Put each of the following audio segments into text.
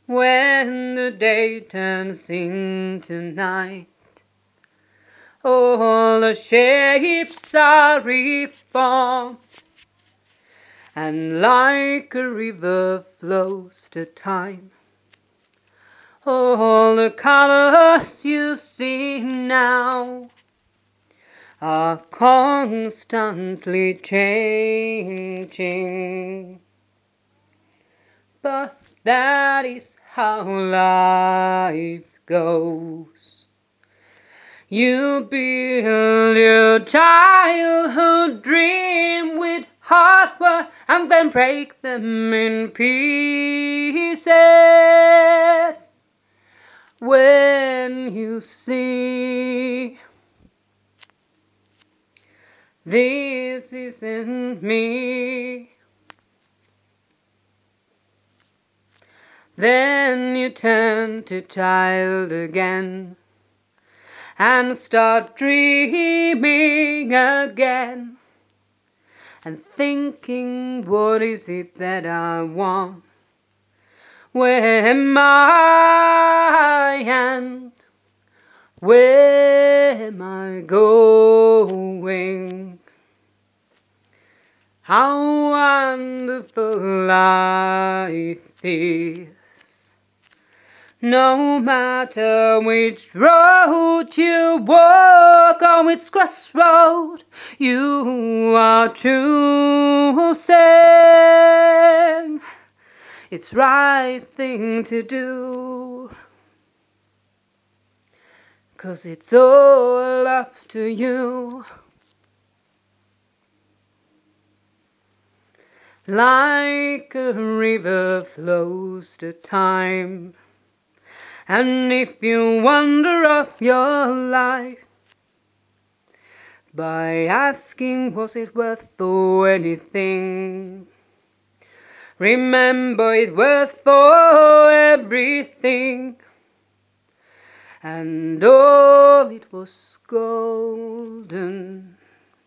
when the day turns into night. All the shapes are reformed, and like a river flows the time. All the colors you see now are constantly changing, but that is how life goes. You build your childhood dream with hard work and then break them in pieces when you see this isn't me. Then you turn to child again and start dreaming again and thinking, what is it that I want? Where am I and where am I going? How wonderful life is. No matter which road you walk or which crossroad you are choosing, it's right thing to do, 'cause it's all up to you. Like a river flows the time, and if you wonder of your life by asking, was it worth for anything? Remember, it worth for everything, and all it was golden.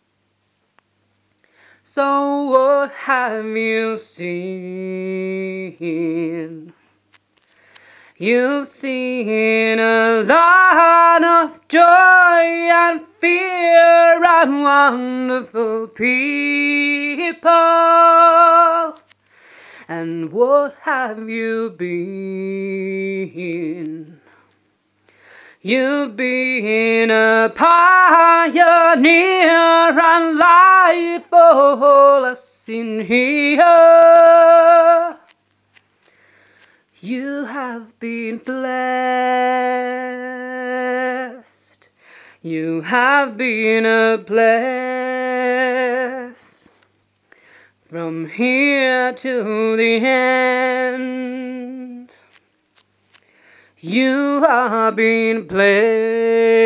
So what have you seen? You've seen a lot of joy and fear and wonderful people. And what have you been? You've been a pioneer and life for all us in here. You have been blessed. You have been a bless from here to the end. You are being blessed.